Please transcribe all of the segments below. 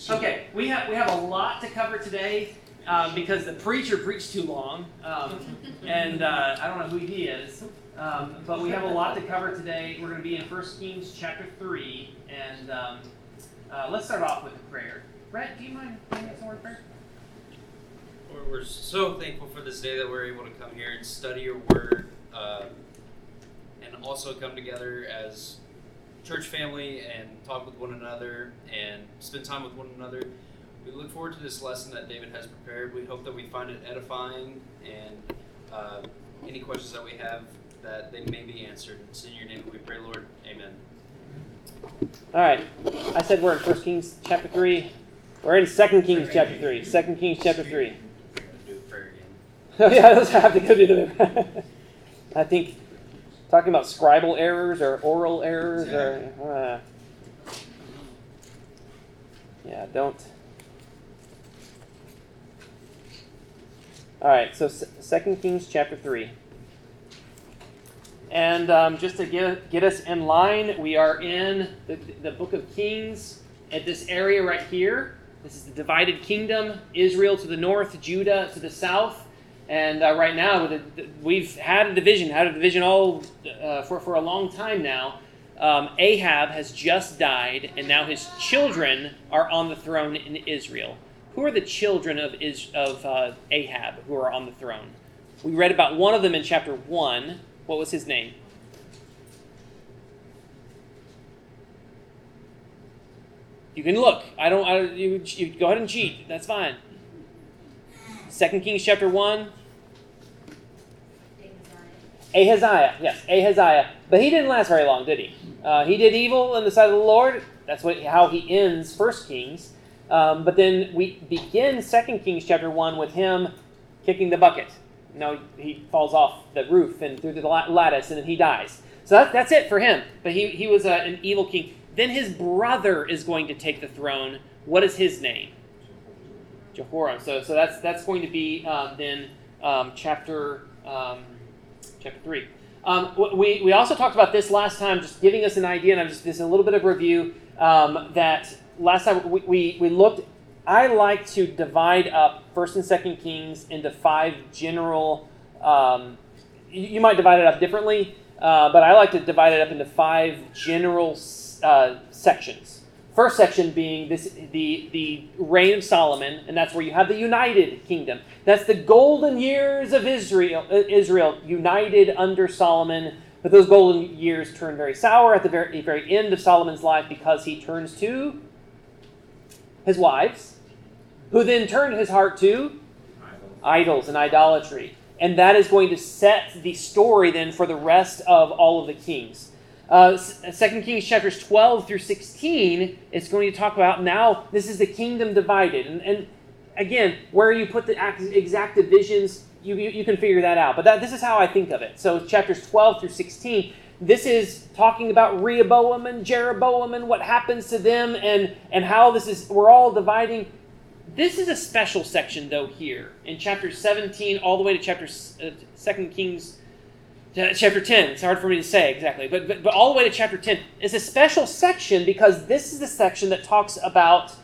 Okay, we have a lot to cover today because the preacher preached too long, and I don't know who he is, but we have a lot to cover today. We're going to be in 1 Kings chapter 3, and let's start off with a prayer. Brett, do you mind doing us a word of prayer? We're so thankful for this day that we're able to come here and study your word, and also come together as church family and talk with one another and spend time with one another. We look forward to this lesson that David has prepared. We hope that we find it edifying, and any questions that we have, that they may be answered. It's in your name we pray, Lord. Amen. All right. I said we're in 1 Kings chapter 3. We're in 2 Kings chapter 3. 2 Kings chapter 3. Do a prayer again. Oh yeah, let's have to go do the I think talking about scribal errors or oral errors or don't. All right, so 2 Kings chapter 3. And just to get us in line, we are in the book of Kings at this area right here. This is the divided kingdom, Israel to the north, Judah to the south. And right now, we've had a division all for a long time now. Ahab has just died, and now his children are on the throne in Israel. Who are the children of Ahab who are on the throne? We read about one of them in chapter 1. What was his name? You can look. You go ahead and cheat. That's fine. 2 Kings chapter 1. Ahaziah. Yes, Ahaziah. But he didn't last very long, did he? He did evil in the sight of the Lord. That's how he ends 1 Kings. But then we begin 2 Kings chapter 1 with him kicking the bucket. He falls off the roof and through the lattice, and then he dies. So that's it for him. But he was an evil king. Then his brother is going to take the throne. What is his name? Jehoram. So that's going to be then chapter 3. We also talked about this last time, just giving us an idea, and just a little bit of review. That last time we looked. I like to divide up 1 and 2 Kings into 5 general. You might divide it up differently, but I like to divide it up into 5 general sections. First section being the reign of Solomon, and that's where you have the united kingdom. That's the golden years of Israel united under Solomon. But those golden years turn very sour at the very end of Solomon's life because he turns to his wives, who then turned his heart to idols and idolatry. And that is going to set the story then for the rest of all of the kings. 2 Kings chapters 12 through 16, it's going to talk about now this is the kingdom divided. And again, where you put the exact divisions, you can figure that out. But this is how I think of it. So chapters 12 through 16, this is talking about Rehoboam and Jeroboam and what happens to them and how we're all dividing. This is a special section, though, here in chapter 17 all the way to 2 Kings chapter 10. It's hard for me to say exactly, but all the way to chapter 10. It's a special section because this is the section that talks about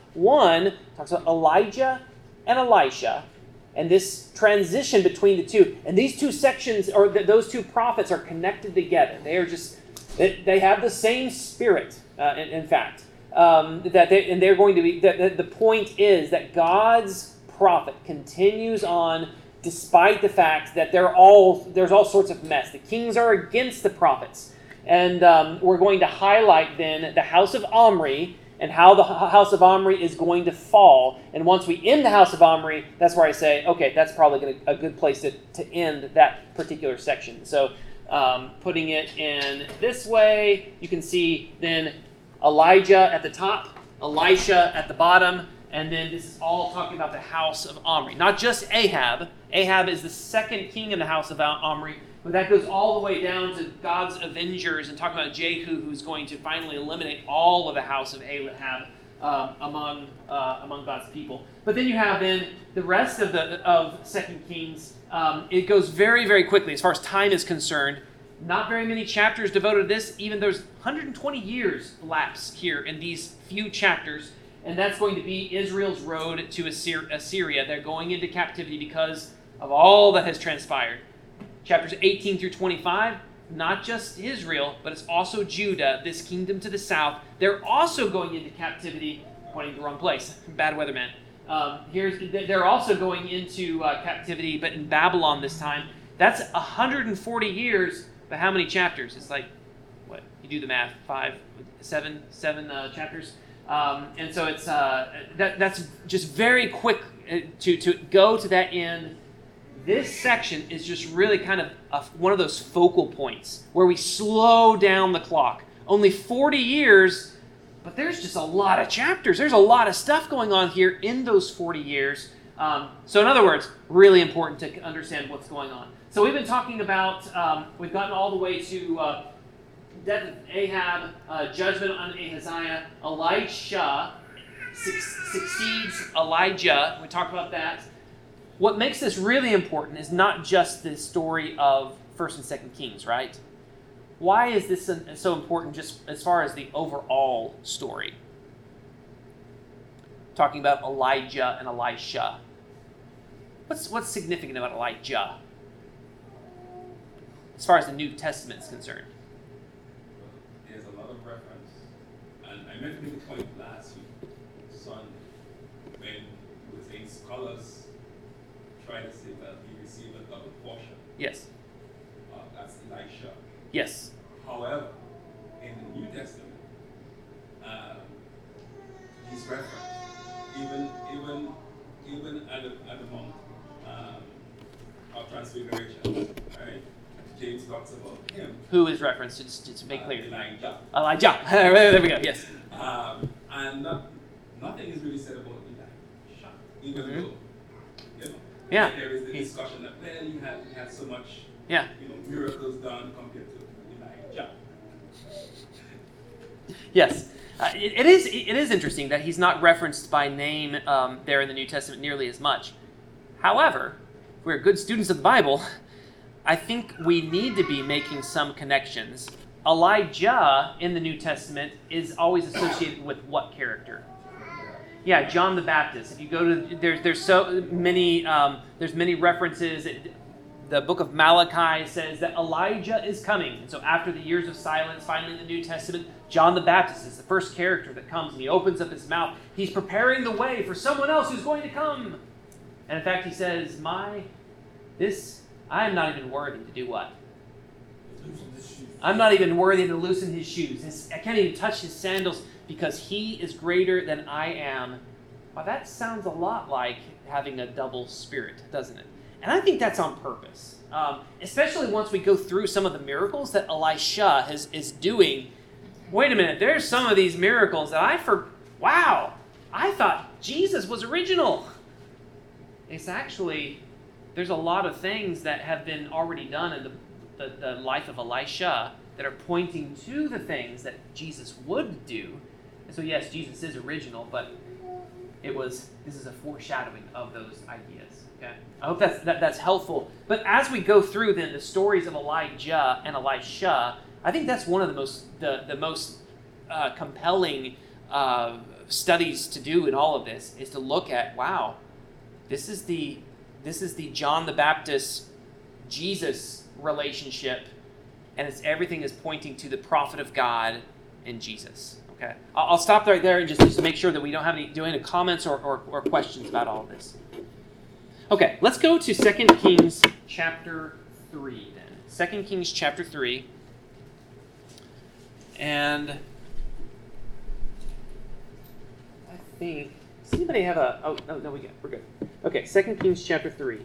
Elijah and Elisha, and this transition between the two. And these two sections, or those two prophets, are connected together. They have the same spirit, in fact. They're going to be. The point is that God's prophet continues on, despite the fact that there's all sorts of mess. The kings are against the prophets, and we're going to highlight then the house of Omri and how the house of Omri is going to fall. And once we end the house of Omri, that's where I say, okay, that's probably a good place to end that particular section. So putting it in this way, you can see then Elijah at the top, Elisha at the bottom, and then this is all talking about the house of Omri. Not just Ahab. Ahab is the second king in the house of Omri, but that goes all the way down to God's avengers and talking about Jehu, who's going to finally eliminate all of the house of Ahab among God's people. But then you have then the rest of 2 Kings. It goes very, very quickly as far as time is concerned. Not very many chapters devoted to this. Even there's 120 years elapsed here in these few chapters. and that's going to be Israel's road to Assyria. They're going into captivity because of all that has transpired. Chapters 18 through 25, not just Israel, but it's also Judah, this kingdom to the south. They're also going into captivity, pointing to the wrong place. Bad weatherman. They're also going into captivity, but in Babylon this time. That's 140 years, but how many chapters? It's like, what? You do the math. 7 chapters. And so it's that's just very quick to go to that end. This section is just really kind of one of those focal points where we slow down the clock. Only 40 years, but there's just a lot of chapters. There's a lot of stuff going on here in those 40 years. So in other words, really important to understand what's going on. So we've been talking about, we've gotten all the way to death of Ahab, judgment on Ahaziah. Elisha succeeds Elijah. We talked about that. What makes this really important is not just the story of 1st and 2nd Kings, right? Why is this so important just as far as the overall story? Talking about Elijah and Elisha. What's significant about Elijah as far as the New Testament is concerned? There's a lot of reference, and I meant to make a point last week, Sunday, when we were saying scholars try to say that he received a double portion. Yes. That's Elisha. Yes. However, in the New Testament, he's referenced even at the Mount of Transfiguration, right? James talks about him. Who is referenced? Just to make clear. Elijah. Elijah. There we go. Yes. And nothing is really said about Elijah, even though, Yeah. there is the discussion that he had so much, Yeah. miracles done compared to Elijah. Yes. It is interesting that he's not referenced by name there in the New Testament nearly as much. However, if we're good students of the Bible, I think we need to be making some connections. Elijah in the New Testament is always associated with what character? Yeah, John the Baptist. If you go to there's so many there's many references. The book of Malachi says that Elijah is coming. And so after the years of silence, finally in the New Testament, John the Baptist is the first character that comes, and he opens up his mouth. He's preparing the way for someone else who's going to come. And in fact, he says, I am not even worthy to do what? I'm not even worthy to loosen his shoes. I can't even touch his sandals because he is greater than I am. Well, that sounds a lot like having a double spirit, doesn't it? And I think that's on purpose. Especially once we go through some of the miracles that Elisha is doing. Wait a minute, there's some of these miracles that I thought Jesus was original. It's actually, there's a lot of things that have been already done in the life of Elisha that are pointing to the things that Jesus would do. And so yes, Jesus is original, but this is a foreshadowing of those ideas. Okay? I hope that's helpful. But as we go through then the stories of Elijah and Elisha, I think that's one of the most compelling studies to do in all of this is to look at, wow, this is the John the Baptist Jesus relationship, and everything is pointing to the prophet of God and Jesus. Okay, I'll stop right there and just make sure that we don't have any comments or questions about all of this. Okay, let's go to 2 Kings chapter 3 then. 2 Kings chapter 3. And I think, does anybody have no, we're good. Okay, 2 Kings chapter 3.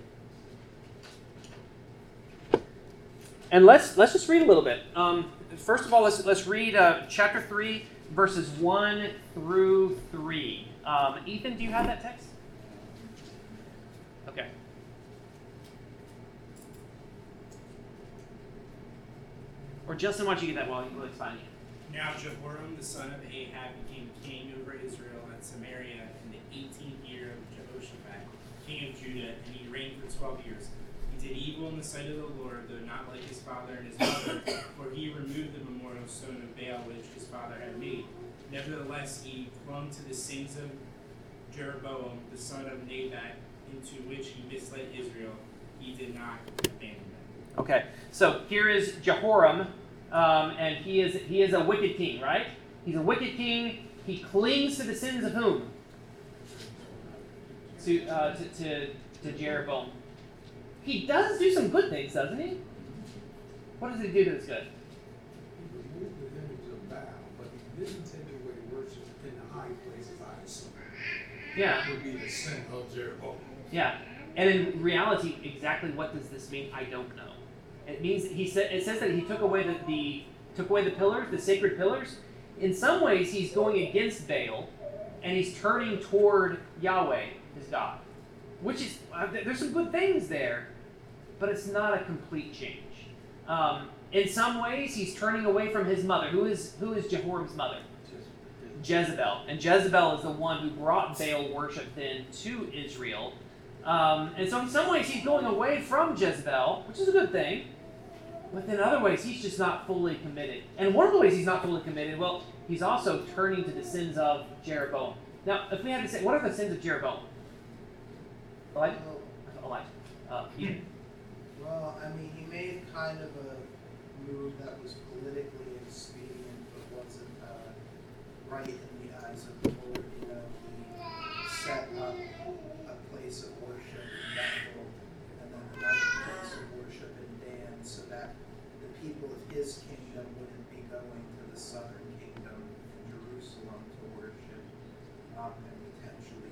And let's just read a little bit. First of all, let's read chapter 3, verses 1 through 3. Ethan, do you have that text? Okay. Or Justin, why don't you get that while it's finding it? Now Jehoram the son of Ahab became king over Israel at Samaria in the 18th year of Jehoshaphat, king of Judah, and he reigned for 12 years. He did evil in the sight of the Lord, though not like his father and his mother, for he removed the memorial stone of Baal which his father had made. Nevertheless, he clung to the sins of Jeroboam, the son of Nebat, into which he misled Israel. He did not abandon them. Okay, so here is Jehoram, and he is a wicked king, right? He's a wicked king. He clings to the sins of whom? To Jeroboam. He does do some good things, doesn't he? What does he do that's good? He removed the image of Baal, but he didn't take away worship in the high places, I assume. Yeah. That would be the sin of Jeroboam. Yeah. And in reality, exactly what does this mean? I don't know. It means it says that he took away the pillars, the sacred pillars. In some ways, he's going against Baal, and he's turning toward Yahweh, his God. Which is there's some good things there, but it's not a complete change. In some ways, he's turning away from his mother. Who is Jehoram's mother? Jezebel. And Jezebel is the one who brought Baal worship then to Israel. And so in some ways, he's going away from Jezebel, which is a good thing. But in other ways, he's just not fully committed. And one of the ways he's not fully committed, well, he's also turning to the sins of Jeroboam. Now, if we had to say, what are the sins of Jeroboam? Elijah? Well, I mean, he made kind of a move that was politically expedient, but wasn't right in the eyes of the Lord. You know, he set up a place of worship in Bethel, and then another place of worship in Dan, so that the people of his kingdom wouldn't be going to the southern kingdom in Jerusalem to worship, and potentially,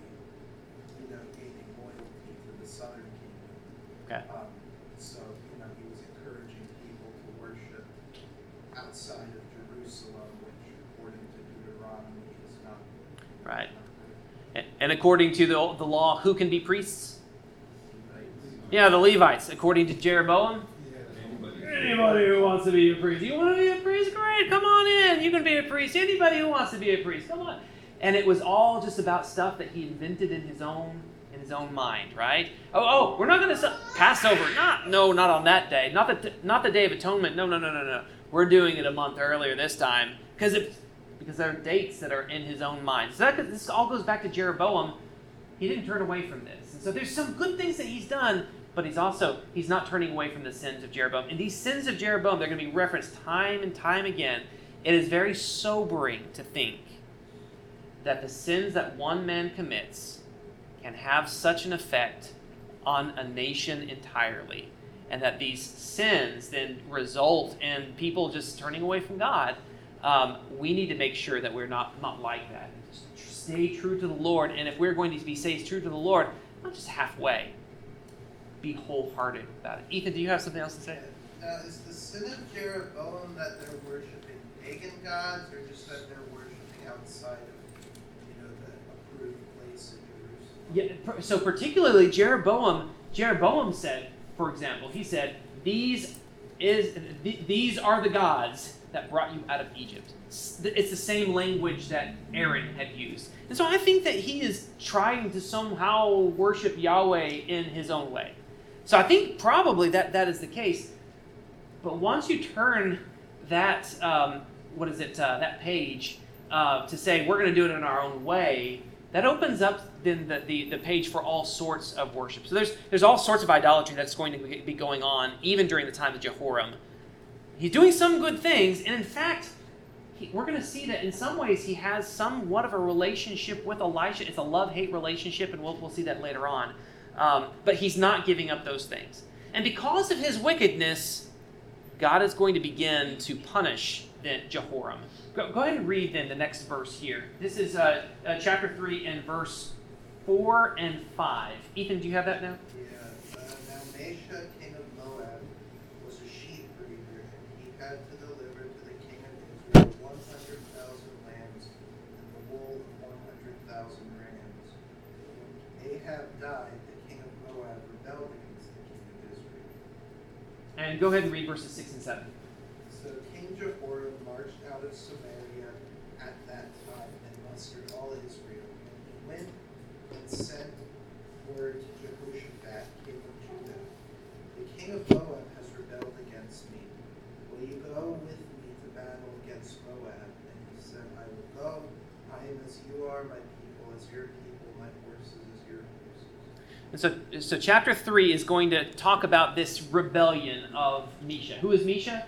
gaining loyalty to the southern kingdom. Okay. So, he was encouraging people to worship outside of Jerusalem, which, according to Deuteronomy, is not Right. not And according to the law, who can be priests? good. Yeah, the Levites. According to Jeroboam, Yeah. anybody who wants to be a priest. You want to be a priest? Great, come on in. You can be a priest. Anybody who wants to be a priest, come on. And it was all just about stuff that he invented in his own mind, right? Oh, we're not going to Passover. Not on that day. Not the Day of Atonement. No. We're doing it a month earlier this time because there are dates that are in his own mind. So this all goes back to Jeroboam. He didn't turn away from this, and so there's some good things that he's done, but he's not turning away from the sins of Jeroboam. And these sins of Jeroboam, they're going to be referenced time and time again. It is very sobering to think that the sins that one man commits can have such an effect on a nation entirely, and that these sins then result in people just turning away from God. We need to make sure that we're not like that. Just stay true to the Lord, and if we're going to be stay true to the Lord, not just halfway, be wholehearted about it. Ethan, do you have something else to say? Is the sin of Jeroboam that they're worshiping pagan gods, or just that they're worshiping outside of, the approved place in Jerusalem? Yeah, so particularly Jeroboam said, for example, he said, these are the gods that brought you out of Egypt. It's the same language that Aaron had used. And so I think that he is trying to somehow worship Yahweh in his own way. So I think probably that is the case. But once you turn that, that page to say we're going to do it in our own way, that opens up then the page for all sorts of worship. So there's all sorts of idolatry that's going to be going on even during the time of Jehoram. He's doing some good things, and in fact, we're going to see that in some ways he has somewhat of a relationship with Elisha. It's a love-hate relationship, and we'll see that later on. But he's not giving up those things. And because of his wickedness, God is going to begin to punish Jehoram. Go ahead and read then the next verse here. This is chapter 3 and verse 4 and 5. Ethan, do you have that now? Yeah. Now Mesha, king of Moab, was a sheep breeder, and he had to deliver to the king of Israel 100,000 lambs and the wool of 100,000 rams. When Ahab died, the king of Moab rebelled against the king of Israel. And go ahead and read verses 6 and 7. So King Jehoram marched out of Samaria at that time and mustered all Israel. And he went and sent word to Jehoshaphat, king of Judah. The king of Moab has rebelled against me. Will you go with me to battle against Moab? And he then I will go. I am as you are, my people as your people, my forces as your forces. And so chapter 3 is going to talk about this rebellion of Mesha. Who is Mesha?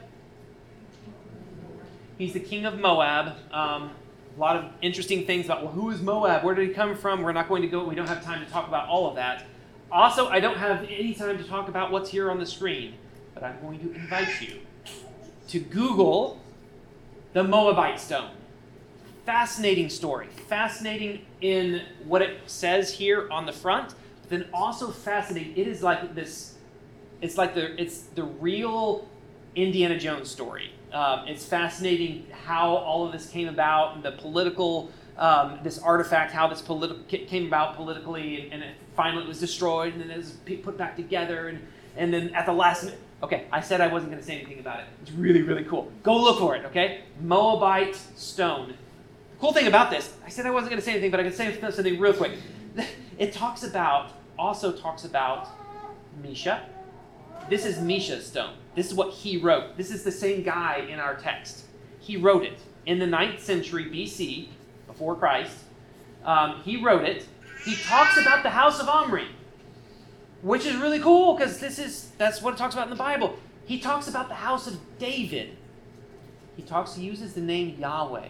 He's the king of Moab. A lot of interesting things about, well, who is Moab? Where did he come from? We're not going to go. We don't have time to talk about all of that. Also, I don't have any time to talk about what's here on the screen, but I'm going to invite you to Google the Moabite stone. Fascinating story. Fascinating in what it says here on the front, but then also fascinating. It is like this. It's the real Indiana Jones story. It's fascinating how all of this came about, and the political, this artifact, how this came about politically, and it finally was destroyed, and then it was put back together, and then at the last minute. Okay, I said I wasn't going to say anything about it. It's really, really cool. Go look for it, okay? Moabite stone. The cool thing about this, I said I wasn't going to say anything, but I can say something real quick. It also talks about Mesha. This is Mesha's stone. This is what he wrote. This is the same guy in our text. He wrote it in the 9th century BC, before Christ. He wrote it. He talks about the house of Omri, which is really cool because that's what it talks about in the Bible. He talks about the house of David. He uses the name Yahweh.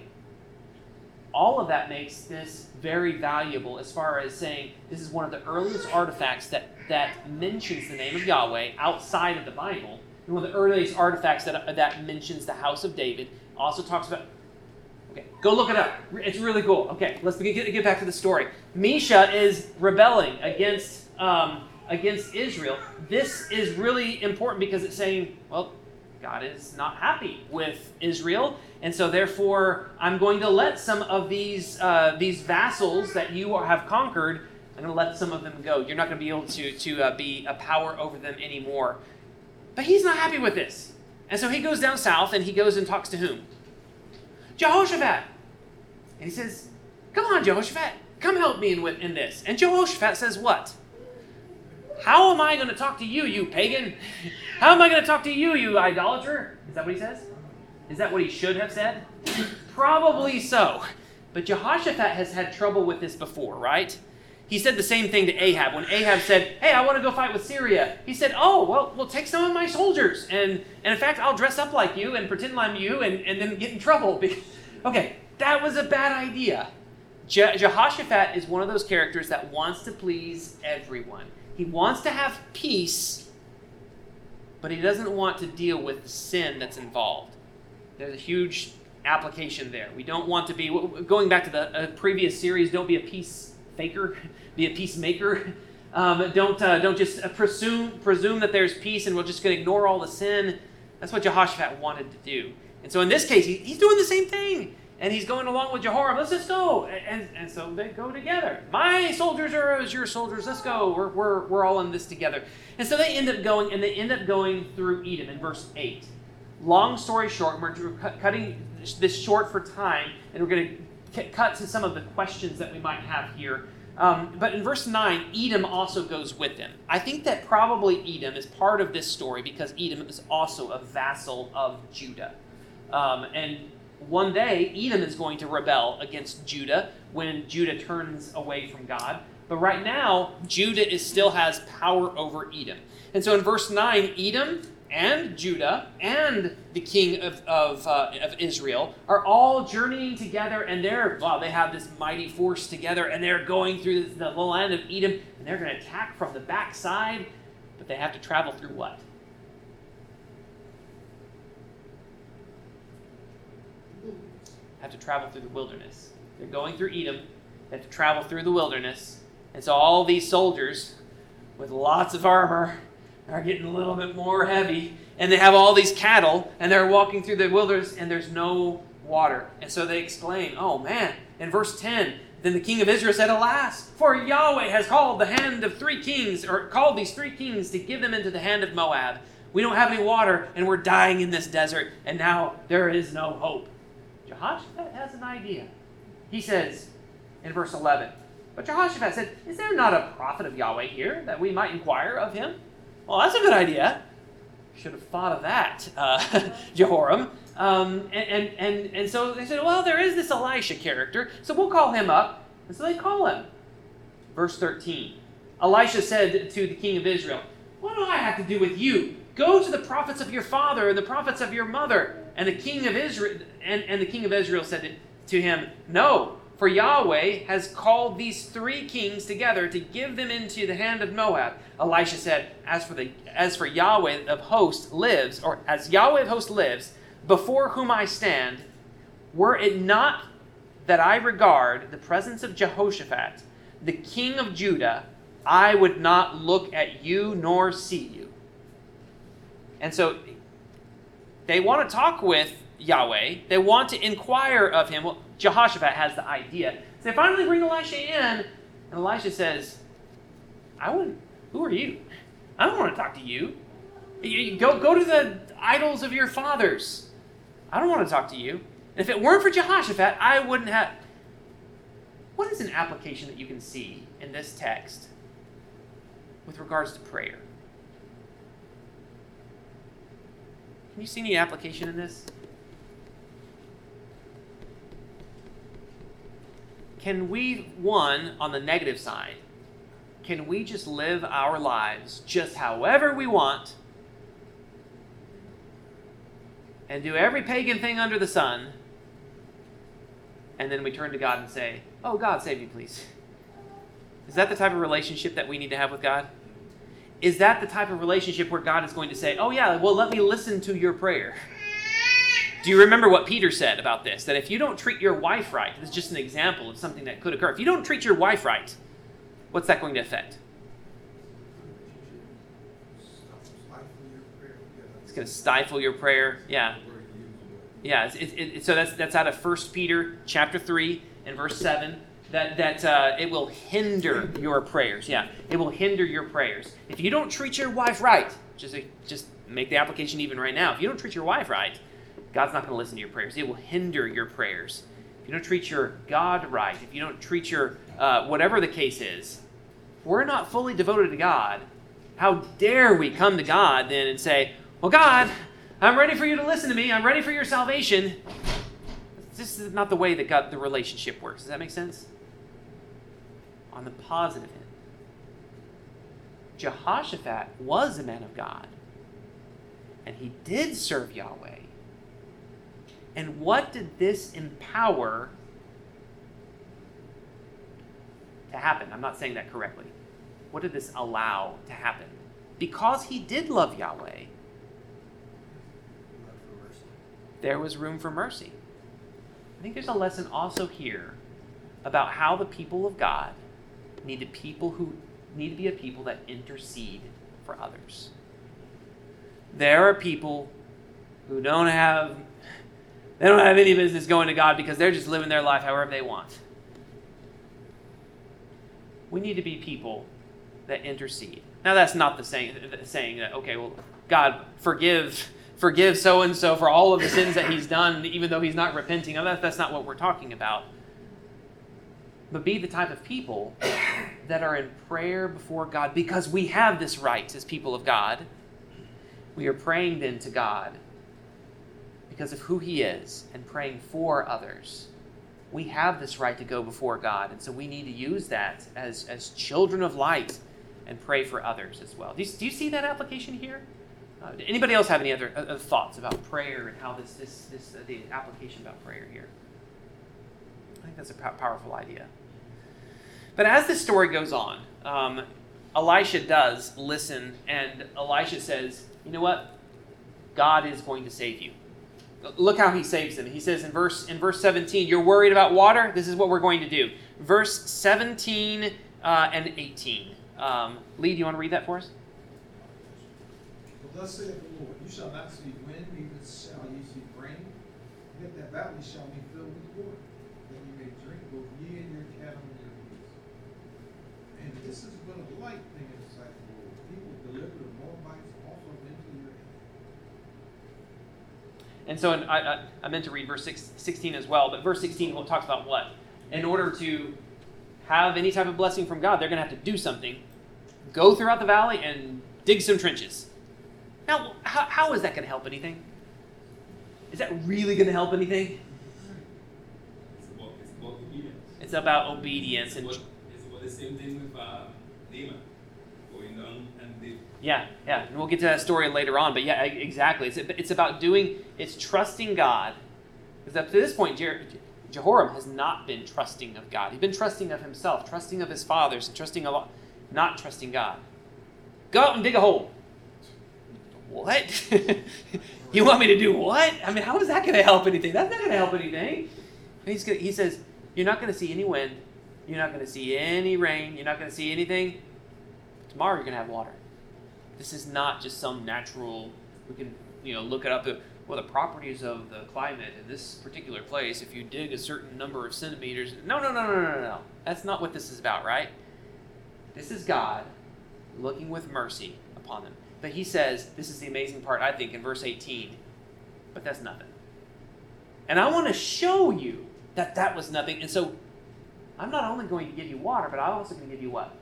All of that makes this very valuable as far as saying this is one of the earliest artifacts that mentions the name of Yahweh outside of the Bible. And one of the earliest artifacts that mentions the house of David. Also talks about... Okay, go look it up. It's really cool. Okay, let's get back to the story. Mesha is rebelling against Israel. This is really important because it's saying, well, God is not happy with Israel, and so therefore I'm going to let some of these vassals that you have conquered, I'm going to let some of them go. You're not going to be able to be a power over them anymore. But he's not happy with this. And so he goes down south and he goes and talks to whom? Jehoshaphat. And he says, come on, Jehoshaphat, come help me in this. And Jehoshaphat says what? How am I going to talk to you, you pagan? How am I going to talk to you, you idolater? Is that what he says? Is that what he should have said? Probably so. But Jehoshaphat has had trouble with this before, right? He said the same thing to Ahab. When Ahab said, hey, I want to go fight with Syria, he said, oh, well, take some of my soldiers. And in fact, I'll dress up like you and pretend I'm you and then get in trouble. Okay, that was a bad idea. Jehoshaphat is one of those characters that wants to please everyone. He wants to have peace, but he doesn't want to deal with the sin that's involved. There's a huge application there. We don't want to be, going back to the previous series, don't be a peacemaker, be a peacemaker. Don't just presume that there's peace and we're just going to ignore all the sin. That's what Jehoshaphat wanted to do. And so in this case, he's doing the same thing. And he's going along with Jehoram. Let's just go. And so they go together. My soldiers are as your soldiers. Let's go. We're all in this together. And so they end up going through Edom in verse 8. Long story short, we're cutting this short for time, and we're going to cut to some of the questions that we might have here. But in verse 9, Edom also goes with them. I think that probably Edom is part of this story because Edom is also a vassal of Judah. And one day, Edom is going to rebel against Judah when Judah turns away from God. But right now, Judah still has power over Edom. And so in verse 9, Edom and Judah and the king of Israel are all journeying together, and they have this mighty force together, and they're going through the land of Edom, and they're going to attack from the backside, but they have to travel through what? Have to travel through the wilderness. They're going through Edom. They have to travel through the wilderness. And so all these soldiers with lots of armor are getting a little bit more heavy. And they have all these cattle, and they're walking through the wilderness, and there's no water. And so they exclaim, oh man, in verse 10, then the king of Israel said, alas, for Yahweh has called the hand of three kings, or called these three kings to give them into the hand of Moab. We don't have any water, and we're dying in this desert, and now there is no hope. Jehoshaphat has an idea. He says in verse 11, but Jehoshaphat said, is there not a prophet of Yahweh here that we might inquire of him? Well, that's a good idea. Should have thought of that, Jehoram. And so they said, well, there is this Elisha character, so we'll call him up. And so they call him. Verse 13. Elisha said to the king of Israel, what do I have to do with you? Go to the prophets of your father and the prophets of your mother. And the king of Israel and the king of Israel said to him, no, for Yahweh has called these 3 kings together to give them into the hand of Moab. Elisha said, as for Yahweh of hosts lives, or as Yahweh of hosts lives, before whom I stand, were it not that I regard the presence of Jehoshaphat, the king of Judah, I would not look at you nor see you. And so they want to talk with Yahweh. They want to inquire of him. Well, Jehoshaphat has the idea. So they finally bring Elisha in, and Elisha says, who are you? I don't want to talk to you. Go to the idols of your fathers. I don't want to talk to you. And if it weren't for Jehoshaphat, I wouldn't have... What is an application that you can see in this text with regards to prayer? Can you see any application in this? Can we, on the negative side, can we just live our lives just however we want and do every pagan thing under the sun, and then we turn to God and say, oh, God, save me, please? Is that the type of relationship that we need to have with God? Is that the type of relationship where God is going to say, oh yeah, well, let me listen to your prayer? Do you remember what Peter said about this? That if you don't treat your wife right, this is just an example of something that could occur. If you don't treat your wife right, what's that going to affect? It's going to stifle your prayer. Yeah. Yeah. So that's out of 1 Peter chapter 3 and verse 7. That it will hinder your prayers. Yeah, it will hinder your prayers. If you don't treat your wife right, just make the application even right now. If you don't treat your wife right, God's not going to listen to your prayers. It will hinder your prayers. If you don't treat your God right, if you don't treat your, whatever the case is, if we're not fully devoted to God, how dare we come to God then and say, well, God, I'm ready for you to listen to me. I'm ready for your salvation. This is not the way that the relationship works. Does that make sense? On the positive end, Jehoshaphat was a man of God, and he did serve Yahweh. And what did this empower to happen? I'm not saying that correctly. What did this allow to happen? Because he did love Yahweh, there was room for mercy. I think there's a lesson also here about how the people of God need to be a people that intercede for others. There are people who don't have any business going to God because they're just living their life however they want. We need to be people that intercede. Now that's not the saying that, okay, well, God, forgive so-and-so for all of the sins that he's done, even though he's not repenting. No, that's not what we're talking about. But be the type of people that are in prayer before God because we have this right as people of God. We are praying then to God because of who he is and praying for others. We have this right to go before God, and so we need to use that as children of light and pray for others as well. Do you see that application here? Anybody else have any other thoughts about prayer and how the application about prayer here? I think that's a powerful idea. But as this story goes on, Elisha does listen, and Elisha says, you know what? God is going to save you. Look how he saves them. He says in verse 17, you're worried about water? This is what we're going to do. Verse 17 and 18. Lee, do you want to read that for us? Well, thus saith the Lord, you shall not see wind, neither shall you see rain, yet that valley shall be filled with water, that you may drink both ye and your cattle and your beasts. And this is but a light thing in the sight of the Lord. He will deliver the Moabites also into your hand. And so I meant to read verse 16 as well, but verse 16 talks about what? In order to have any type of blessing from God, they're going to have to do something. Go throughout the valley and dig some trenches. Now, how is that going to help anything? Is that really going to help anything? It's about obedience. It's about obedience. It's about the same thing with Naaman going down and they. Yeah. And we'll get to that story later on. But yeah, exactly. It's about it's trusting God. Because up to this point, Jehoram has not been trusting of God. He's been trusting of himself, trusting of his fathers, not trusting God. Go out and dig a hole. What? You want me to do what? I mean, how is that going to help anything? That's not going to help anything. He says, you're not going to see any wind. You're not going to see any rain. You're not going to see anything. Tomorrow you're going to have water. This is not just some natural, we can look it up, the properties of the climate in this particular place, if you dig a certain number of centimeters. No. That's not what this is about, right? This is God looking with mercy upon them. But he says, this is the amazing part, I think, in verse 18, but that's nothing. And I want to show you that was nothing. And so I'm not only going to give you water, but I'm also going to give you what?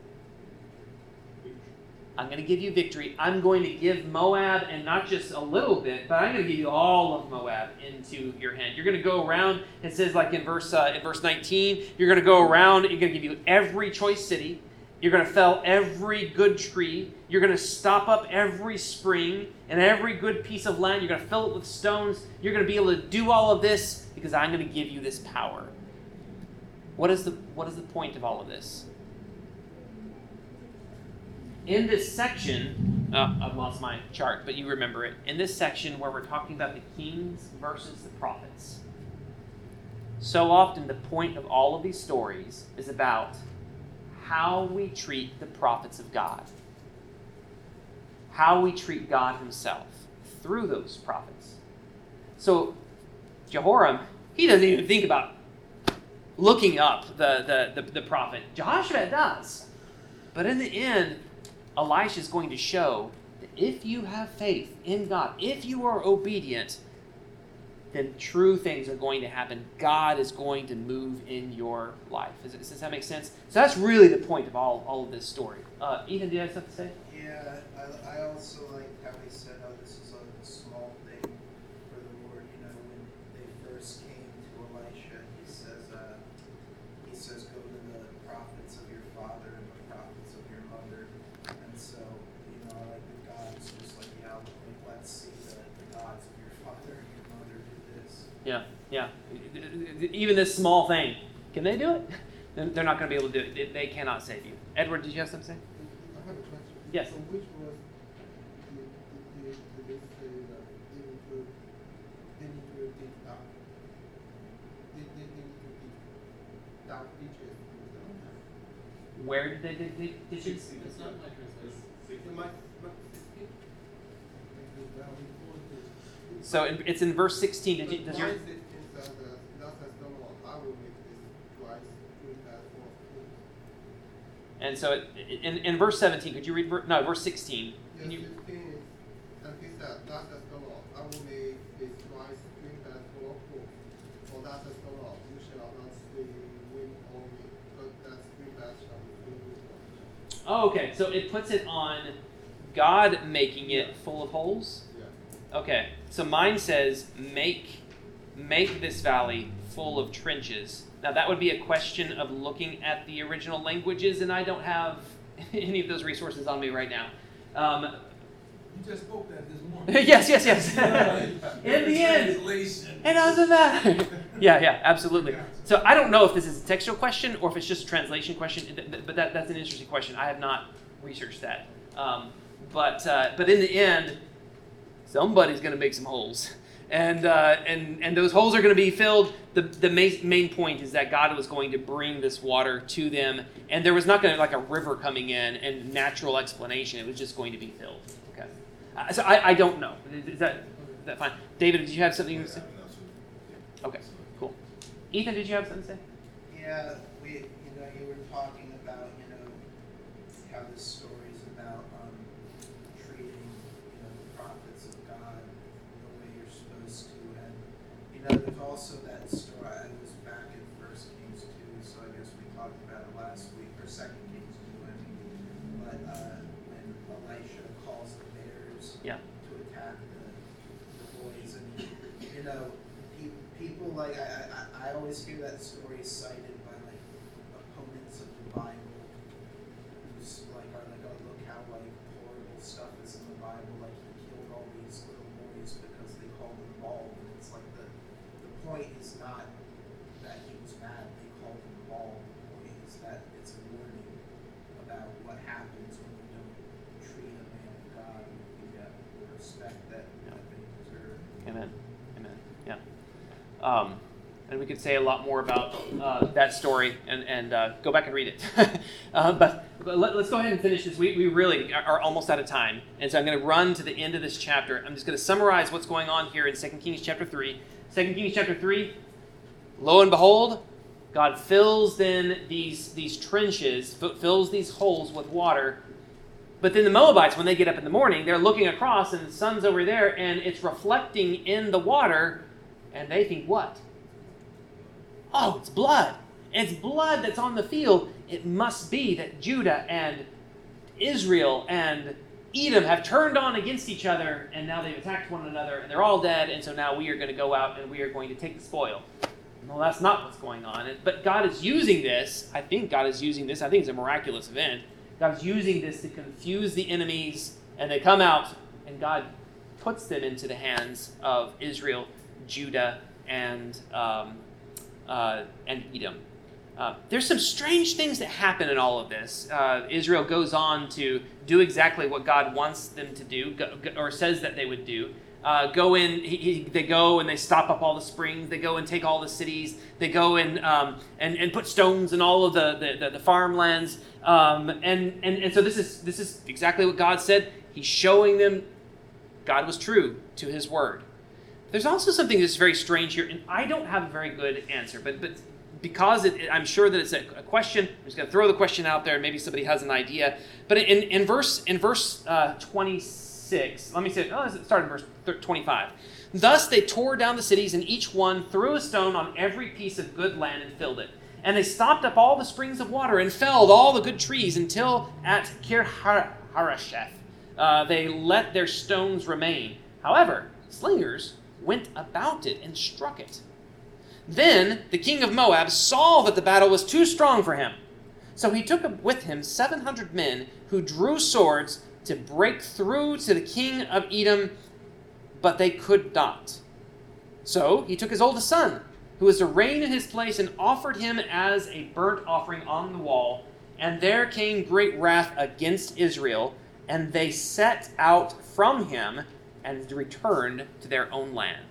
I'm going to give you victory. I'm going to give Moab, and not just a little bit, but I'm going to give you all of Moab into your hand. You're going to go around, it says like in verse 19, you're going to go around, you're going to give you every choice city. You're going to fell every good tree. You're going to stop up every spring and every good piece of land. You're going to fill it with stones. You're going to be able to do all of this because I'm going to give you this power. What is the point of all of this? In this section, I've lost my chart, but you remember it. In this section where we're talking about the kings versus the prophets, so often the point of all of these stories is about how we treat the prophets of God. How we treat God himself through those prophets. So Jehoram, he doesn't even think about looking up the prophet. Jehoshaphat does. But in the end, Elisha is going to show that if you have faith in God, if you are obedient, then true things are going to happen. God is going to move in your life. Does that make sense? So that's really the point of all of this story. Ethan, do you have something to say? Yeah, I also like how he said how this is a small thing for the Lord. When they first came to Elisha, he says, go to the prophets of your father and the prophets of your mother. And so, I like the gods, just like let's see the gods of your father and your mother do this. Yeah. Even this small thing, can they do it? They're not going to be able to do it. They cannot save you. Edward, did you have something to say? I have a question. Yes. So which was did they say that they need to dig down? They need to dig down ditches. Where did they dig ditches? It's not my translation. So it's in verse 16. Does your And so in verse 17, could you read verse 16? Can you? And he said, thus says the Lord, I will make this rice drink that full of hope. For thus says the Lord, you shall not stay wind on me, but that spring that shall be filled with water. Oh, okay. So it puts it on God making it full of holes? Yeah. Okay. So mine says, make this valley full of trenches. Now that would be a question of looking at the original languages, and I don't have any of those resources on me right now. You just spoke that this morning. Yes. In the end, it doesn't matter. Yeah, absolutely. So I don't know if this is a textual question or if it's just a translation question, but that's an interesting question. I have not researched that. But in the end, somebody's going to make some holes. And those holes are going to be filled. The main point is that God was going to bring this water to them, and there was not going to like a river coming in and natural explanation. It was just going to be filled. Okay. So I don't know. Is that fine? David, did you have something to say? Okay, cool. Ethan, did you have something to say? Yeah, you were talking about how this story is about treating the prophets of God the way you're supposed to, and there's also that story. I was back in 1 Kings 2, so I guess we talked about it last week, or 2 Kings 2, I mean. But when Elisha calls the bears to attack the boys, and you know, people like I always hear that story cited by like opponents of the Bible, who's like are like, oh look how like horrible stuff is in the Bible, like he killed all these little boys because they called him bald, and it's like the point is not that he was mad they called him bald. The point is that it's a warning about what happens when we don't treat a man of God with the respect that they deserve. Amen. Amen. Yeah. And we could say a lot more about that story and go back and read it. But let's go ahead and finish this. We really are almost out of time. And so I'm going to run to the end of this chapter. I'm just going to summarize what's going on here in 2 Kings chapter 3. 2 Kings chapter 3, lo and behold, God fills then these trenches, fills these holes with water. But then the Moabites, when they get up in the morning, they're looking across and the sun's over there and it's reflecting in the water. And they think, what? Oh, it's blood. It's blood that's on the field. It must be that Judah and Israel and Edom have turned on against each other, and now they've attacked one another, and they're all dead, and so now we are going to go out and we are going to take the spoil. Well, that's not what's going on. But God is using this. I think God is using this. I think it's a miraculous event. God's using this to confuse the enemies, and they come out, and God puts them into the hands of Israel, Judah, and Edom. There's some strange things that happen in all of this. Israel goes on to do exactly what God wants them to do, or says that they would do. They go and they stop up all the springs. They go and take all the cities. They go and put stones in all of the farmlands. And so this is exactly what God said. He's showing them God was true to His word. There's also something that's very strange here, and I don't have a very good answer, but because I'm sure that it's a question, I'm just going to throw the question out there, and maybe somebody has an idea. But in verse 26, let me say, let's start in verse 25. Thus they tore down the cities, and each one threw a stone on every piece of good land and filled it. And they stopped up all the springs of water and felled all the good trees until at Kir Hareseth they let their stones remain. However, slingers went about it and struck it. Then the king of Moab saw that the battle was too strong for him. So he took with him 700 men who drew swords to break through to the king of Edom, but they could not. So he took his oldest son, who was to reign in his place, and offered him as a burnt offering on the wall. And there came great wrath against Israel, and they set out from him and returned to their own land.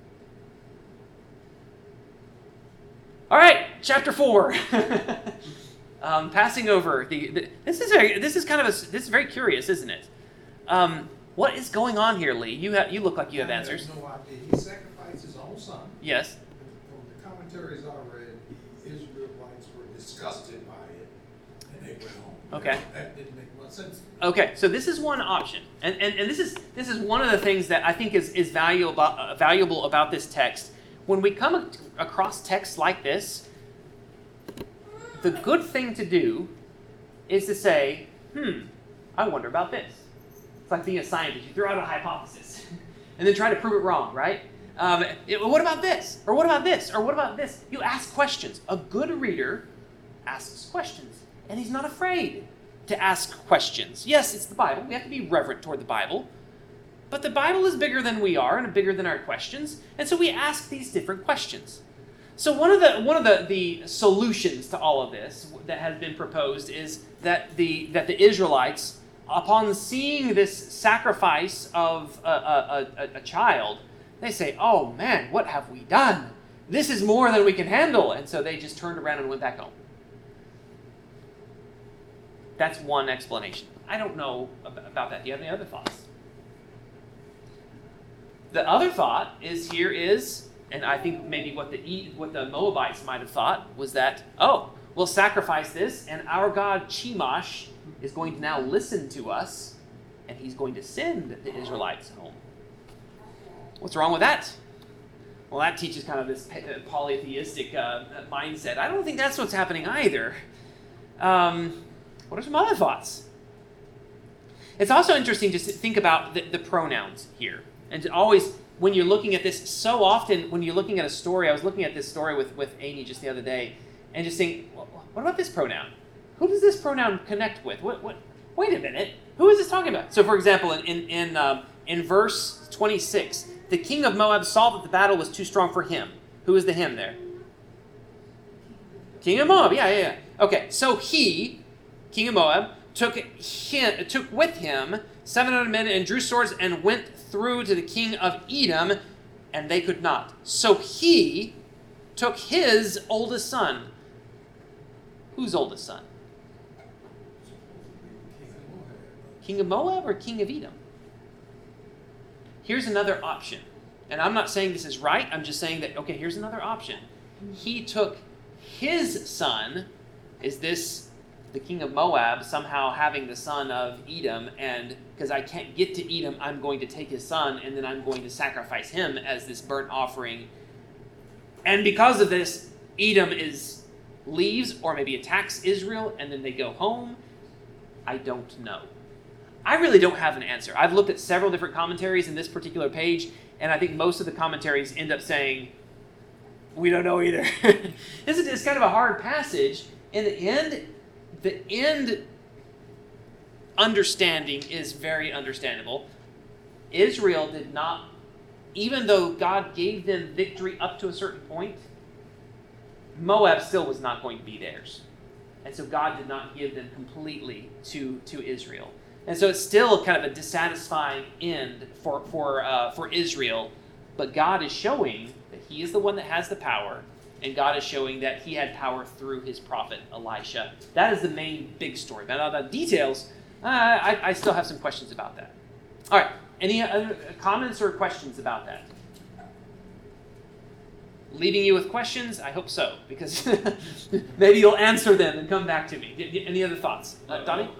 All right, chapter 4. Passing over this is very curious, isn't it? What is going on here, Lee? You look like you have answers. I have no idea. He sacrificed his own son. Yes. From the commentaries I read, the Israelites were disgusted by it, and they went home. Okay. That didn't make much sense. Okay, so this is one option, and this is one of the things that I think is valuable about this text. When we come across texts like this, the good thing to do is to say, I wonder about this. It's like being a scientist. You throw out a hypothesis and then try to prove it wrong, right? What about this? Or what about this? Or what about this? You ask questions. A good reader asks questions, and he's not afraid to ask questions. Yes, it's the Bible. We have to be reverent toward the Bible. But the Bible is bigger than we are and bigger than our questions, and so we ask these different questions. So one of the solutions to all of this that has been proposed is that the Israelites, upon seeing this sacrifice of a child, they say, "Oh man, what have we done? This is more than we can handle," and so they just turned around and went back home. That's one explanation. I don't know about that. Do you have any other thoughts? The other thought is, and I think maybe what the Moabites might have thought was that, we'll sacrifice this, and our god Chemosh is going to now listen to us, and he's going to send the Israelites home. What's wrong with that? Well, that teaches kind of this polytheistic mindset. I don't think that's what's happening either. What are some other thoughts? It's also interesting to think about the pronouns here. And to always when you're looking at this, so often when you're looking at a story, I was looking at this story with Amy just the other day, and just saying, what about this pronoun? Who does this pronoun connect with? Wait a minute. Who is this talking about? So, for example, in verse 26, the king of Moab saw that the battle was too strong for him. Who is the him there? King of Moab. Yeah. Okay, so he, king of Moab, took with him 700 men and drew swords and went through to the king of Edom, and they could not. So he took his oldest son. Whose oldest son? King of Moab or king of Edom? Here's another option. And I'm not saying this is right. I'm just saying that, okay, here's another option. He took his son. Is this the king of Moab somehow having the son of Edom? And because I can't get to Edom, I'm going to take his son, and then I'm going to sacrifice him as this burnt offering. And because of this, Edom leaves or maybe attacks Israel, and then they go home. I don't know. I really don't have an answer. I've looked at several different commentaries in this particular page, and I think most of the commentaries end up saying, we don't know either. It's kind of a hard passage. In the end understanding is very understandable. Israel did not, even though God gave them victory up to a certain point, Moab still was not going to be theirs. And so God did not give them completely to Israel. And so it's still kind of a dissatisfying end for Israel. But God is showing that he is the one that has the power. And God is showing that he had power through his prophet Elisha. That is the main big story. But now the details, I still have some questions about that. All right. Any other comments or questions about that? Leaving you with questions? I hope so, because maybe you'll answer them and come back to me. Any other thoughts? Donnie?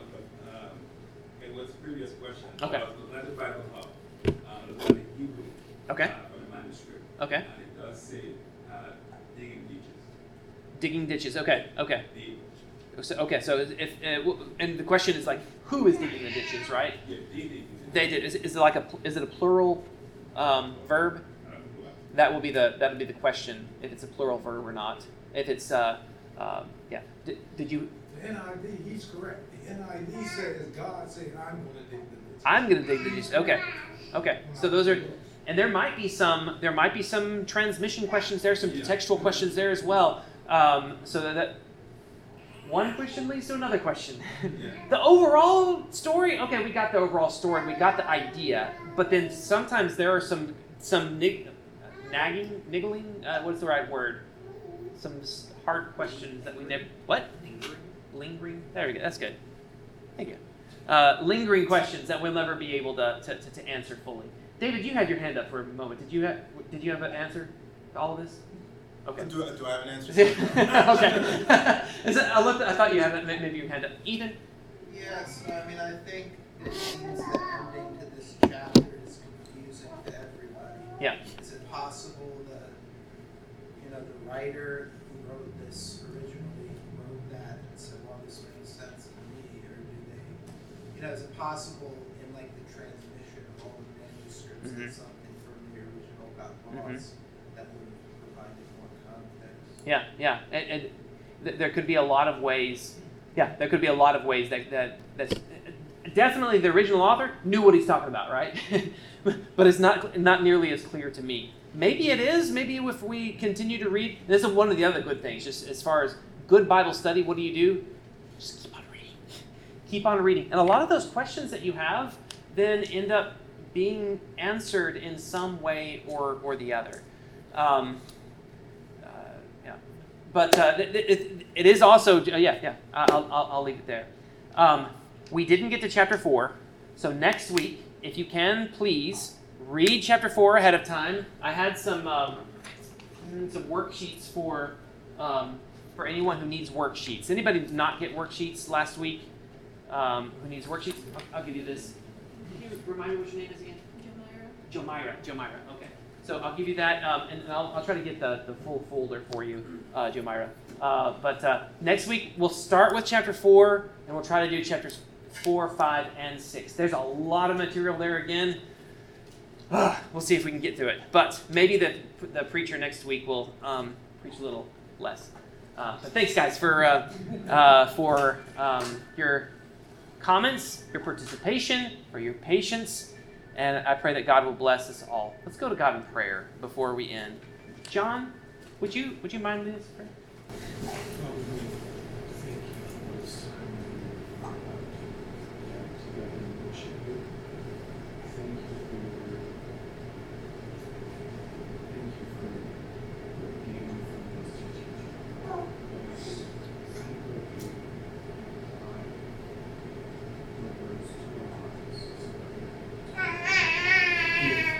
It was a previous question. Okay. Let the Bible up. Look at the Hebrew. Okay. From the manuscript. Okay. And it does say digging ditches. Digging ditches. Okay. Deep. So if and the question is like, who is digging the ditches, right? Yeah, digging. They did. Is it a plural verb? That would be the question, if it's a plural verb or not. If it's yeah. Did you? The NIV, he's correct. The NIV says God said, "I'm going to dig the ditch." I'm going to dig the ditches. Okay. So those are, and there might be some transmission questions there, some contextual questions there as well. So that one question leads to another question. The overall story. Okay, we got the overall story. We got the idea. But then sometimes there are some niggling. What's the right word? Some hard questions that we never. What? Lingering. There we go. That's good. Thank you. Lingering questions that we'll never be able to answer fully. David, you had your hand up for a moment. Did you have an answer to all of this? Okay. Do I have an answer? Okay. I thought you had maybe your hand up. Ethan? Yes, I mean, I think it seems the ending to this chapter is confusing to everybody. Yeah. Is it possible that, the writer who wrote this originally wrote that and said, well, this makes sense to me, or do they, is it possible in like the transmission of all the manuscripts that something from the original got lost that would have provided more context? Yeah. And there could be a lot of ways. Yeah, there could be a lot of ways that's definitely the original author knew what he's talking about, right? But it's not nearly as clear to me. Maybe it is. Maybe if we continue to read, this is one of the other good things. Just as far as good Bible study, what do? Just keep on reading. Keep on reading, and a lot of those questions that you have then end up being answered in some way or the other. Yeah, but it is also yeah. I'll leave it there. We didn't get to chapter 4, so next week, if you can, please read chapter 4 ahead of time. I had some worksheets for anyone who needs worksheets. Anybody not get worksheets last week? Who needs worksheets? I'll give you this. Can you remind me what your name is again? Jomira. Okay. So I'll give you that, and I'll try to get the full folder for you, Jomira. But next week we'll start with chapter 4, and we'll try to do chapters 4, 5, and 6. There's a lot of material there again. we'll see if we can get through it. But maybe the preacher next week will preach a little less. But thanks, guys, for your comments, your participation, for your patience. And I pray that God will bless us all. Let's go to God in prayer before we end. John, would you mind leading us in prayer? Thank you.